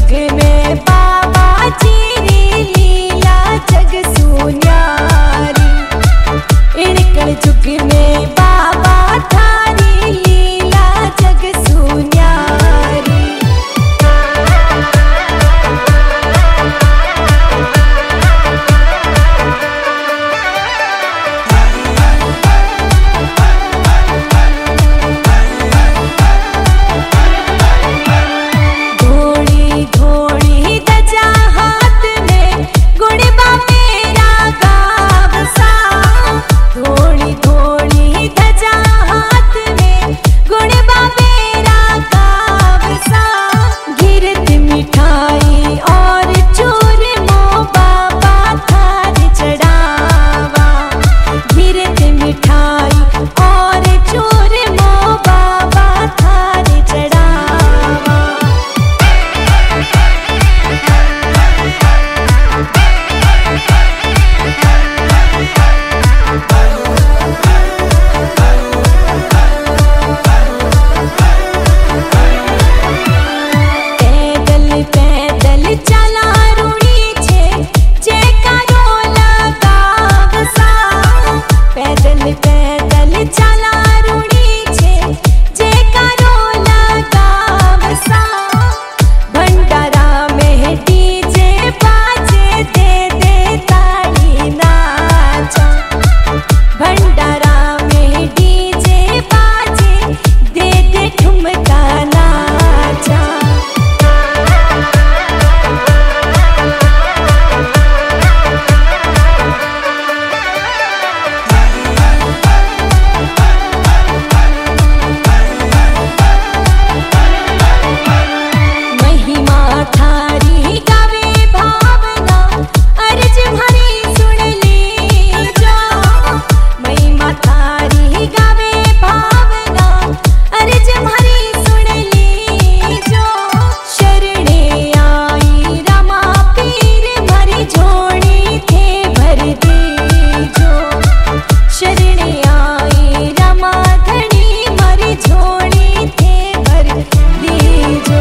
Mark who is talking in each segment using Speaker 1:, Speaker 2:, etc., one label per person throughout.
Speaker 1: जुग में बाबा जी लीला जग सुन्यारी, इनकल जुग में बाबा थारी लीला जग सुन्यारी। धोड़ी धोड़ी ध्वजा हाथ में गुड़बा मेरा गावसा, धोड़ी धोड़ी ध्वजा हाथ में गुड़बा मेरा गावसा। गिरत मिठाई और चूरमो बाबा थार चढ़ावा, गिरत मिठाई और चूरमो बाबा थार चढ़ावा। पैदल पैदल चला रूड़ी छे जे करो लगावसा, पैदल पैदल चला रूड़ी छे जे करो लगावसा। भंडारा में डीजे बाजे दे दे ताली नाचा, भंडारा में डीजे बाजे दे दे ठुमका नाचा। महिमा थारी गावे भावना, अर्ज भरी सुन लीजो। महिमा थारी गावे भावना, अर्ज भरी सुन लीजो। शरणे आई रमा पीर भरी झोली थे भर दीजो, शरणे आई रमा धनी मरी झोली थे भर दीजो।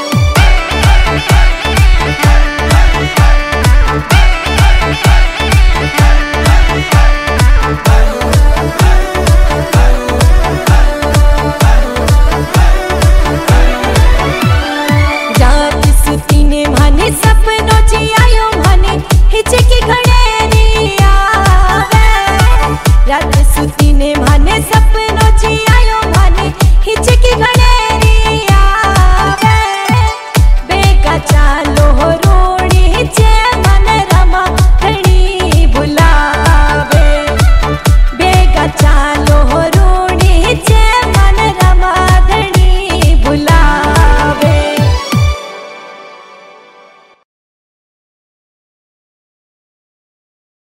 Speaker 1: रात सुतीने माने सपनो जी आयो माने हिचकी घड़ेरी आवे, रात सुतीने माने